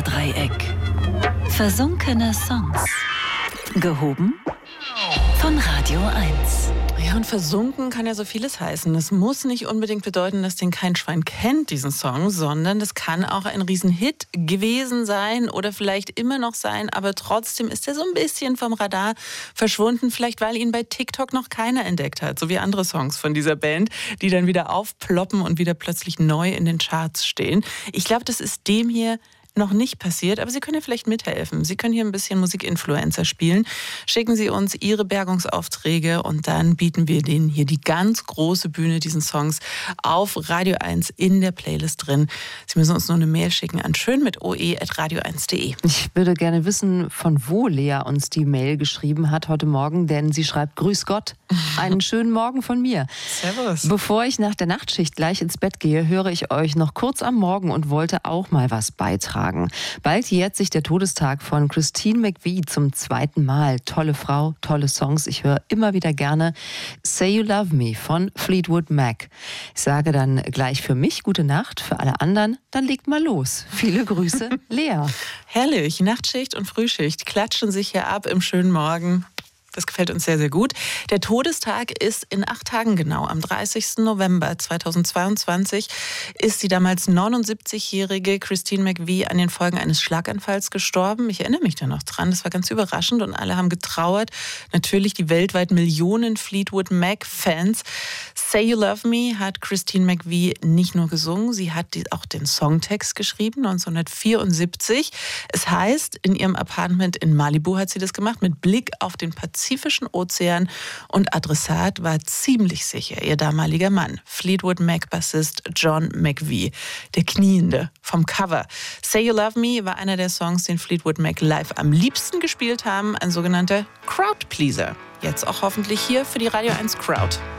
Flickr-Dreieck. Versunkene Songs. Gehoben von Radio 1. Ja, und versunken kann ja so vieles heißen. Es muss nicht unbedingt bedeuten, dass den kein Schwein kennt, diesen Song, sondern das kann auch ein Riesenhit gewesen sein oder vielleicht immer noch sein, aber trotzdem ist er so ein bisschen vom Radar verschwunden, vielleicht weil ihn bei TikTok noch keiner entdeckt hat, so wie andere Songs von dieser Band, die dann wieder aufploppen und wieder plötzlich neu in den Charts stehen. Ich glaube, das ist dem hier noch nicht passiert, aber Sie können ja vielleicht mithelfen. Sie können hier ein bisschen Musikinfluencer spielen. Schicken Sie uns Ihre Bergungsaufträge und dann bieten wir denen hier die ganz große Bühne, diesen Songs, auf Radio 1 in der Playlist drin. Sie müssen uns nur eine Mail schicken an schönmitoe@radio1.de. Ich würde gerne wissen, von wo Lea uns die Mail geschrieben hat heute Morgen, denn sie schreibt: Grüß Gott, einen schönen Morgen von mir. Servus. Bevor ich nach der Nachtschicht gleich ins Bett gehe, höre ich euch noch kurz am Morgen und wollte auch mal was beitragen. Bald jährt sich der Todestag von Christine McVie zum 2. Mal. Tolle Frau, tolle Songs. Ich höre immer wieder gerne Say You Love Me von Fleetwood Mac. Ich sage dann gleich für mich gute Nacht, für alle anderen, dann legt mal los. Viele Grüße, Lea. Herrlich, Nachtschicht und Frühschicht klatschen sich hier ab im schönen Morgen. Das gefällt uns sehr, sehr gut. Der Todestag ist in 8 Tagen genau. Am 30. November 2022 ist die damals 79-jährige Christine McVie an den Folgen eines Schlaganfalls gestorben. Ich erinnere mich da noch dran. Das war ganz überraschend und alle haben getrauert. Natürlich die weltweit Millionen Fleetwood Mac-Fans. Say You Love Me hat Christine McVie nicht nur gesungen, sie hat auch den Songtext geschrieben, 1974. Es heißt, in ihrem Apartment in Malibu hat sie das gemacht, mit Blick auf den Pazifischen Ozean, und Adressat war ziemlich sicher ihr damaliger Mann, Fleetwood Mac-Bassist John McVie, der Kniende vom Cover. Say You Love Me war einer der Songs, den Fleetwood Mac live am liebsten gespielt haben, ein sogenannter Crowdpleaser. Jetzt auch hoffentlich hier für die Radio 1 Crowd.